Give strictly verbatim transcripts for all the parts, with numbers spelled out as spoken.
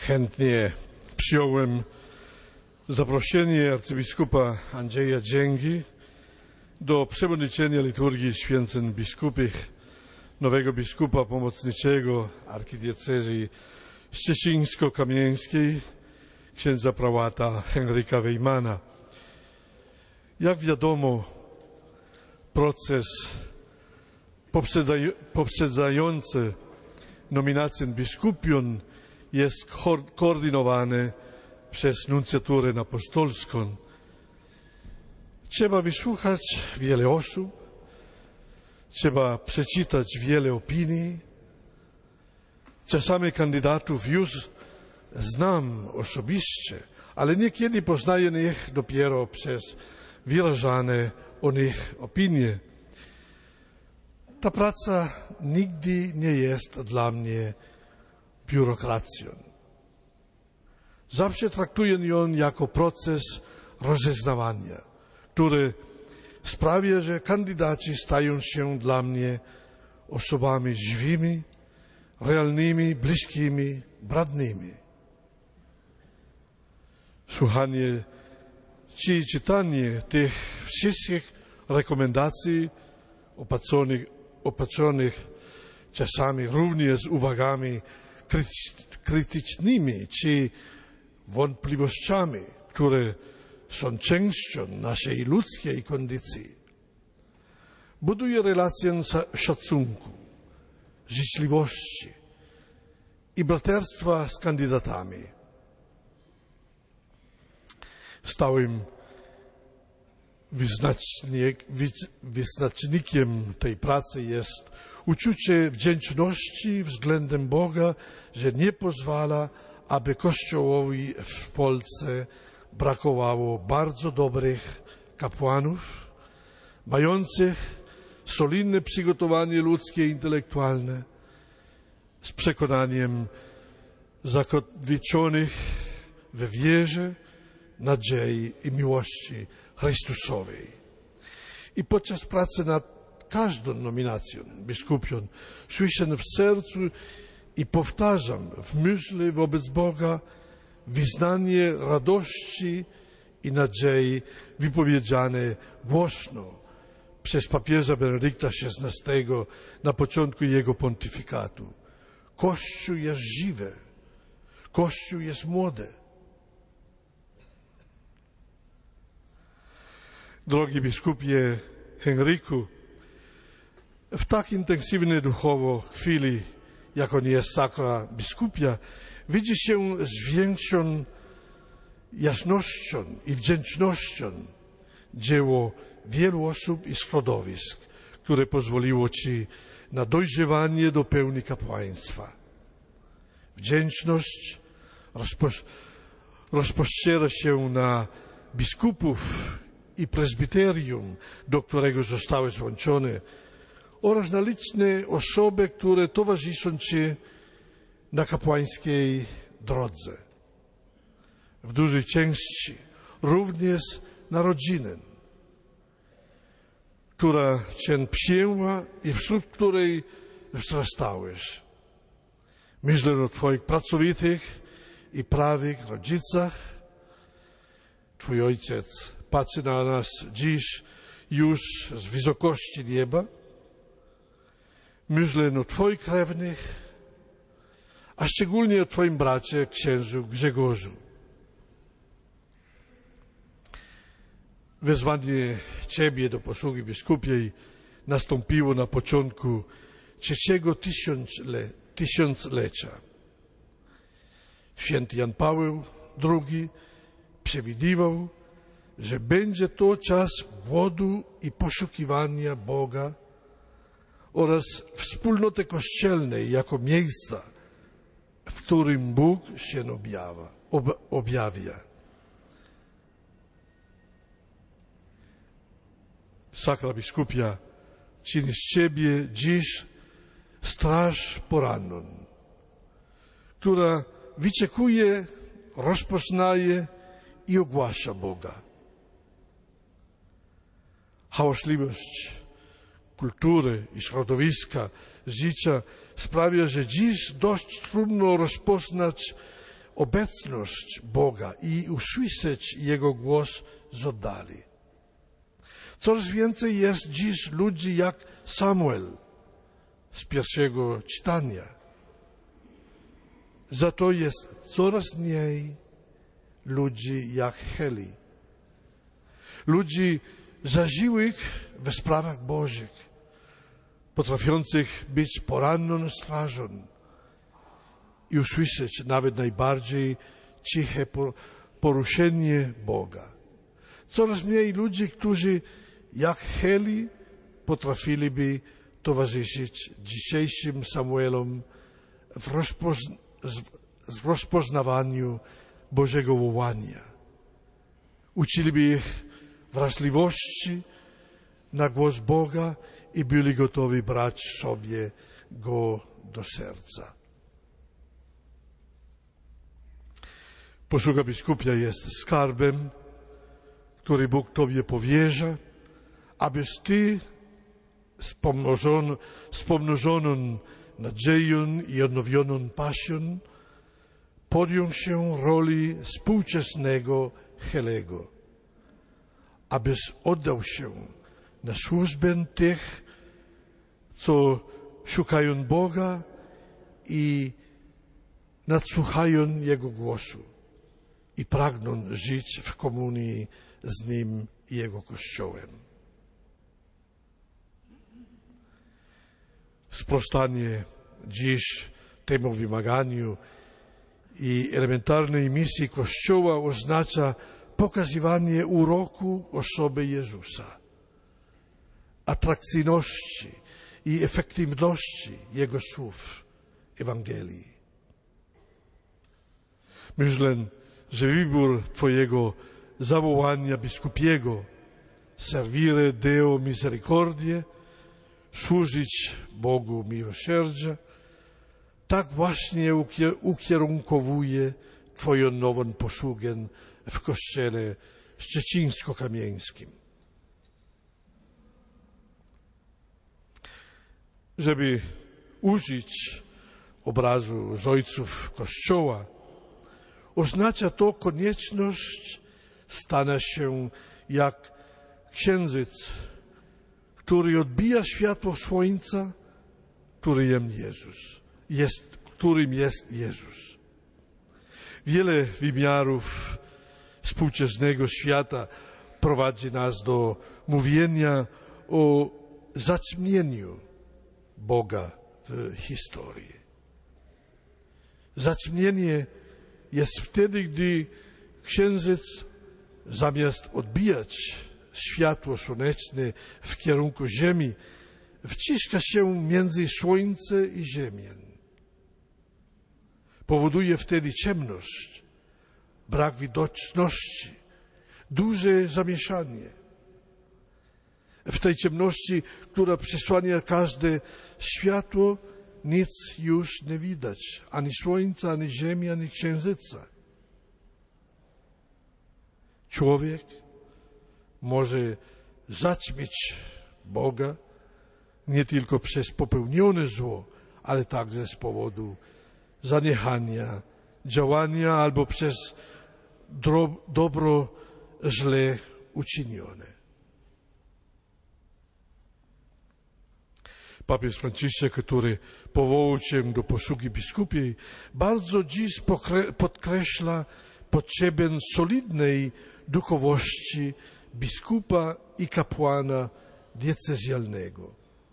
Chętnie przyjąłem zaproszenie arcybiskupa Andrzeja Dzięgi do przewodniczenia liturgii święceń biskupich nowego biskupa pomocniczego archidiecezji szczecińsko-kamieńskiej, księdza prałata Henryka Wejmana. Jak wiadomo, proces poprzedzający nominację biskupion jest koordynowany przez nuncjaturę apostolską. Trzeba wysłuchać wiele osób, trzeba przeczytać wiele opinii. Czasami kandydatów już znam osobiście, ale niekiedy poznaję ich dopiero przez wyrażane o nich opinie. Ta praca nigdy nie jest dla mnie biurokracją. Zawsze traktuję ją jako proces rozeznawania, który sprawia, że kandydaci stają się dla mnie osobami żywymi, realnymi, bliskimi, bratnimi. Słuchanie czy czytanie tych wszystkich rekomendacji opatrzonych, opatrzonych czasami również z uwagami krytycznymi czy wątpliwościami, które są częścią naszej ludzkiej kondycji, buduje relację szacunku, życzliwości i braterstwa z kandydatami. Stałym wyznacznik, wyznacznikiem tej pracy jest uczucie wdzięczności względem Boga, że nie pozwala, aby Kościołowi w Polsce brakowało bardzo dobrych kapłanów, mających solidne przygotowanie ludzkie i intelektualne, z przekonaniem zakotwiczonych we wierze, nadziei i miłości Chrystusowej. I podczas pracy nad każdą nominacją biskupion słyszę w sercu i powtarzam w myśli wobec Boga wyznanie radości i nadziei wypowiedziane głośno przez papieża Benedykta szesnastego na początku jego pontyfikatu. Kościół jest żywy, Kościół jest młody. Drogi biskupie Henryku, w tak intensywnej duchowo chwili, jak on jest sakra biskupia, widzi się z większą jasnością i wdzięcznością dzieło wielu osób i środowisk, które pozwoliło Ci na dojrzewanie do pełni kapłaństwa. Wdzięczność rozpo- rozpościera się na biskupów i prezbiterium, do którego zostały złączone, oraz na liczne osoby, które towarzyszą Ci na kapłańskiej drodze. W dużej części również na rodzinę, która Cię przyjęła i wśród której wzrastałeś. Myślę o Twoich pracowitych i prawych rodzicach. Twój ojciec patrzy na nas dziś już z wysokości nieba. Myślę o Twoich krewnych, a szczególnie o Twoim bracie, księdzu Grzegorzu. Wezwanie Ciebie do posługi biskupiej nastąpiło na początku trzeciego tysiącle, tysiąclecia. Święty Jan Paweł drugi przewidywał, że będzie to czas głodu i poszukiwania Boga oraz wspólnoty kościelnej jako miejsca, w którym Bóg się objawia. Ob, objawia. Sakra biskupia czyni z Ciebie dziś straż poranną, która wyczekuje, rozpoznaje i ogłasza Boga. Hałaśliwość kultury i środowiska życia sprawia, że dziś dość trudno rozpoznać obecność Boga i usłyszeć Jego głos z oddali. Coraz więcej jest dziś ludzi jak Samuel z pierwszego czytania. Za to jest coraz mniej ludzi jak Heli. Ludzi zażyłych w sprawach Bożych, potrafiących być poranną strażą i usłyszeć nawet najbardziej ciche poruszenie Boga. Coraz mniej ludzi, którzy jak Heli potrafiliby towarzyszyć dzisiejszym Samuelom w, rozpozn- w rozpoznawaniu Bożego wołania. Uczyliby ich wrażliwości na głos Boga i byli gotowi brać sobie Go do serca. Posługa biskupia jest skarbem, który Bóg Tobie powierza, abyś Ty z pomnożoną, z pomnożoną nadzieją i odnowioną pasją podjął się roli współczesnego Helego, abyś oddał się na służbę tych, co szukają Boga i nadsłuchają Jego głosu i pragną żyć w komunii z Nim i Jego Kościołem. Sprostanie dziś temu wymaganiu i elementarnej misji Kościoła oznacza pokazywanie uroku osoby Jezusa, atrakcyjności i efektywności Jego słów Ewangelii. Myślę, że wybór Twojego zawołania biskupiego, servire Deo misericordie, służyć Bogu miłosierdzia, tak właśnie ukierunkowuje Twoją nową posługę w Kościele Szczecińsko-Kamieńskim. Żeby użyć obrazu z ojców Kościoła, oznacza to konieczność stania się jak księżyc, który odbija światło słońca, którym Jezus jest, którym jest Jezus. Wiele wymiarów współczesnego świata prowadzi nas do mówienia o zaćmieniu Boga w historii. Zaćmienie jest wtedy, gdy księżyc zamiast odbijać światło słoneczne w kierunku Ziemi, wciska się między Słońce i Ziemię. Powoduje wtedy ciemność, brak widoczności, duże zamieszanie. W tej ciemności, która przysłania każde światło, nic już nie widać, ani słońca, ani ziemi, ani księżyca. Człowiek może zaćmić Boga nie tylko przez popełnione zło, ale także z powodu zaniechania, działania albo przez dobro źle uczynione. Papież Franciszek, który powołał się do posługi biskupiej, bardzo dziś podkreśla potrzebę solidnej duchowości biskupa i kapłana diecezjalnego.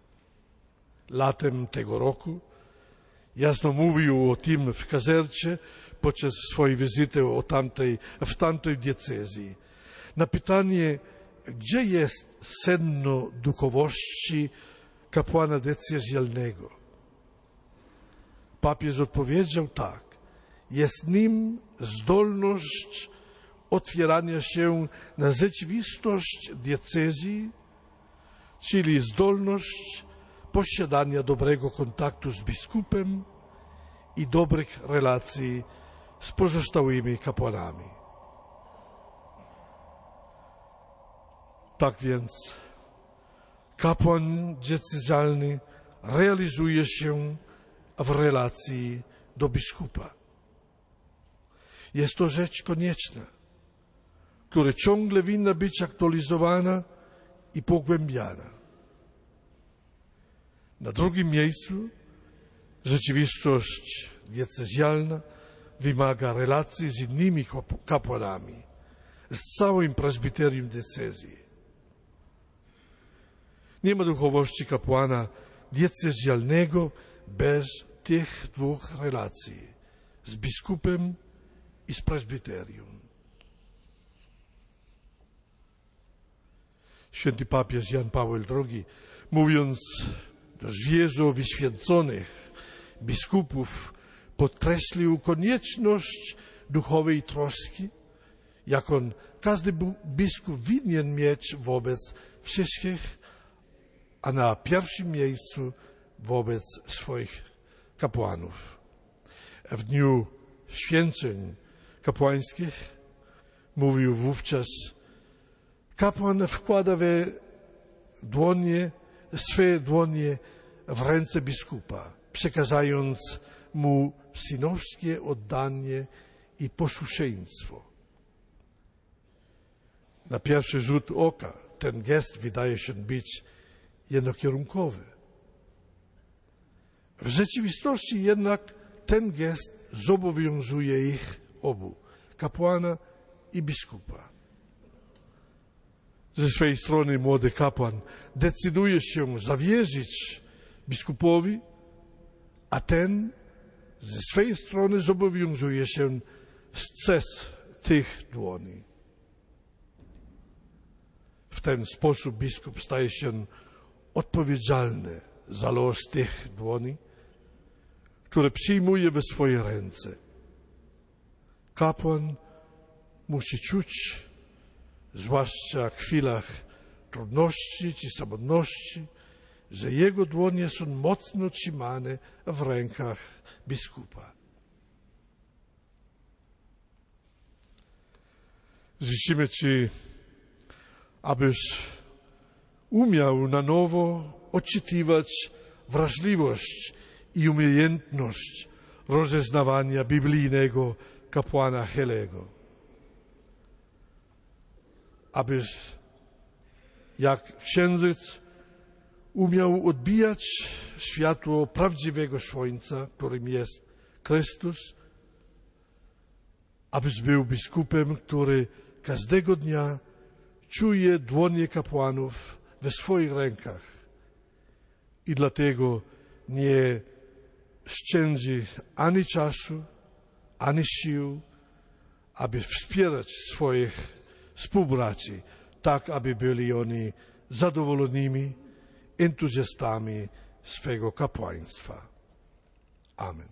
Latem tego roku jasno mówił o tym w Kazercie podczas swojej wizyty o tamtej, w tamtej diecezji. Na pytanie, gdzie jest sedno duchowości kapłana diecezjalnego, papież odpowiedział tak: jest nim zdolność otwierania się na rzeczywistość diecezji, czyli zdolność posiadania dobrego kontaktu z biskupem i dobrych relacji z pozostałymi kapłanami. Tak więc kapłan diecezjalny realizuje się w relacji do biskupa. Jest to rzecz konieczna, która ciągle winna być aktualizowana i pogłębiana. Na drugim miejscu rzeczywistość diecezjalna wymaga relacji z innymi kapłanami, z całym prezbiterium diecezji. Nie ma duchowości kapłana diecezjalnego bez tych dwóch relacji, z biskupem i z prezbiterium. Święty papież Jan Paweł drugi, mówiąc do zwierzę wyświęconych biskupów, podkreślił konieczność duchowej troski, jaką każdy biskup winien mieć wobec wszystkich, a na pierwszym miejscu wobec swoich kapłanów. W dniu święceń kapłańskich mówił wówczas: kapłan wkłada we dłonie, swe dłonie w ręce biskupa, przekazując mu synowskie oddanie i posłuszeństwo. Na pierwszy rzut oka ten gest wydaje się być jednokierunkowy. W rzeczywistości jednak ten gest zobowiązuje ich obu, kapłana i biskupa. Ze swojej strony młody kapłan decyduje się zawierzyć biskupowi, a ten ze swojej strony zobowiązuje się strzec tych dłoni. W ten sposób biskup staje się odpowiedzialny za los tych dłoni, które przyjmuje we swoje ręce. Kapłan musi czuć, zwłaszcza w chwilach trudności czy samotności, że jego dłonie są mocno trzymane w rękach biskupa. Życzymy Ci, abyś umiał na nowo odczytywać wrażliwość i umiejętność rozeznawania biblijnego kapłana Helego. Abyś jak księżyc umiał odbijać światło prawdziwego słońca, którym jest Chrystus, abyś był biskupem, który każdego dnia czuje dłonie kapłanów we swoich rękach i dlatego nie szczędzi ani czasu, ani sił, aby wspierać swoich współbraci, tak aby byli oni zadowolonymi entuzjastami swego kapłaństwa. Amen.